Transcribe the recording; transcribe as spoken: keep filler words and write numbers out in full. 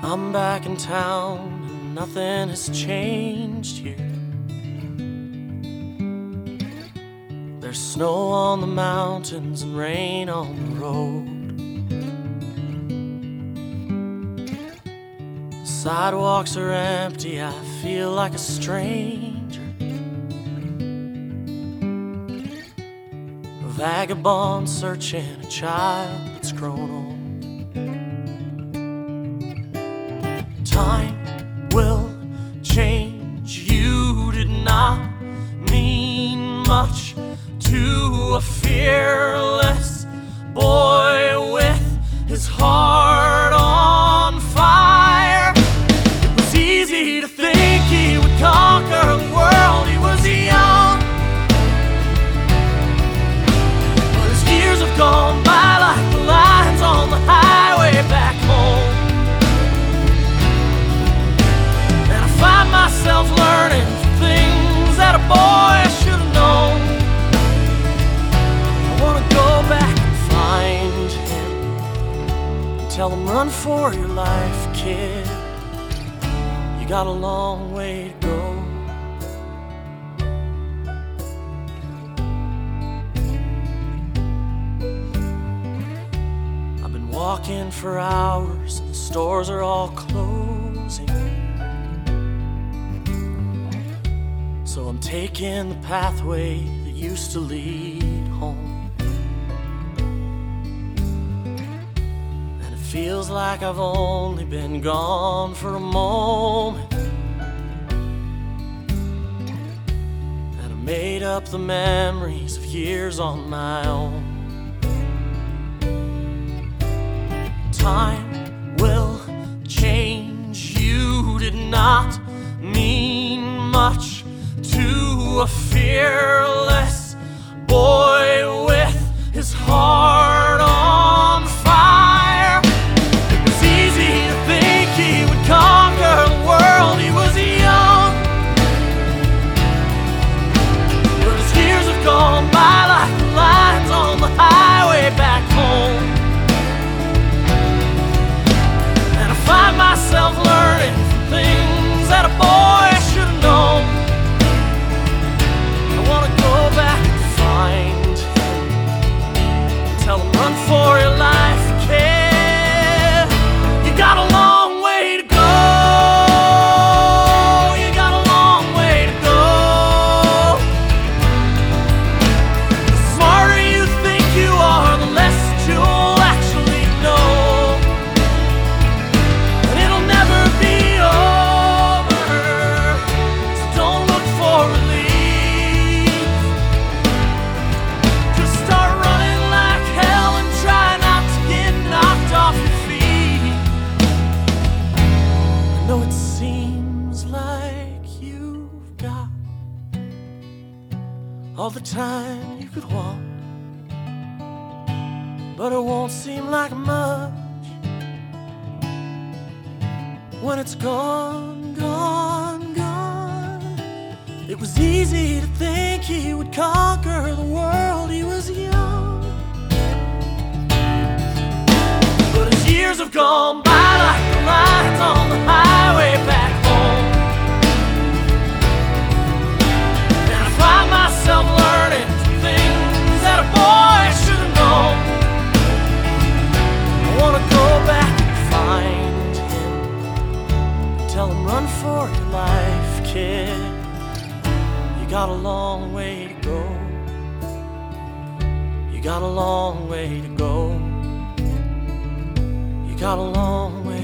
I'm back in town and nothing has changed here. There's snow on the mountains and rain on the road. The sidewalks are empty, I feel like a stranger, a vagabond searching a child that's grown old. Time will change. You did not mean much to a fearless boy with his heart on fire. It was easy to think he would conquer the world. He was young, but his years have gone by like the lines on the highway back home. Find myself learning things that a boy should have known. I want to go back and find him and tell him, run for your life, kid. You got a long way to go. I've been walking for hours and the stores are all closing. So I'm taking the pathway that used to lead home. And it feels like I've only been gone for a moment. And I made up the memories of years on my own. Time will change. You did not mean much to a fearless boy with his heart on fire. It was easy to think he would conquer the world. He was young, but his years have gone by like the lines on the highway back home. And I find myself learning things that a boy should have known. Go back and find him and tell him, run for your life, kid. You got a long way to go. You got a long way to go. The smarter you think you are, the less you'll actually know. And it'll never be over, so don't look for relief. All the time you could want, but it won't seem like much when it's gone, gone, gone. It was easy to think he would conquer the world. He was young, but his years have gone by like the lines on the highway back home. And I find myself learning things that a boy should have known. I want to go back and find him and tell him, run for your life, kid. You got a long way to go. You got a long way to go. You got a long way